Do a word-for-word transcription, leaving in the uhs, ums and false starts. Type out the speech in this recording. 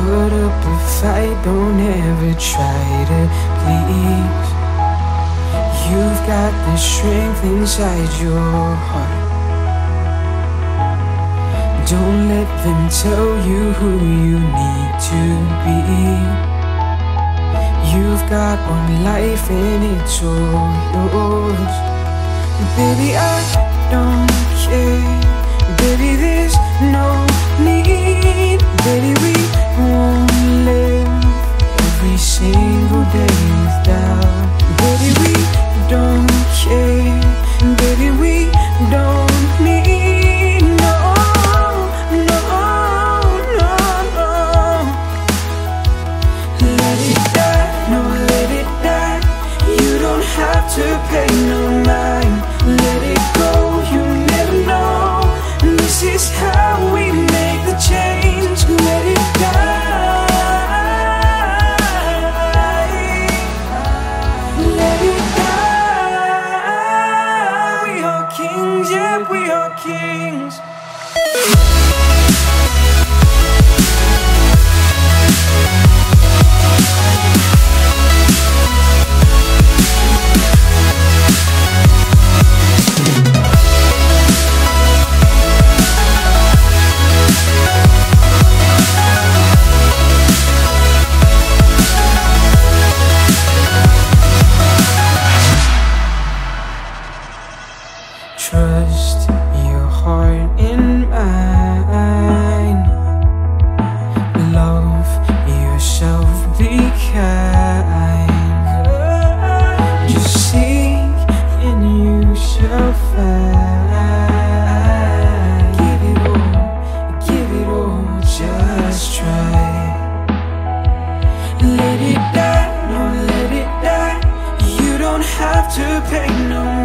put up a fight, don't ever try to please. You've got the strength inside your heart. Don't let them tell you who you need to be. You've got one life and it's all yours. Baby, I don't care. Baby, there's no need. Baby, we won't live every single day without. Baby, we don't care. Baby, we don't need. No, no, no, no. Let it die, no, let it die. You don't have to pay no mind. Let it go, you never know. This is how we make the change. Let it die. Let it die. We are kings, yeah, we are kings. Trust your heart in mine. Love yourself, be kind. Just seek and you shall find. Give it all, give it all, just try. Let it die, no, let it die. You don't have to pay no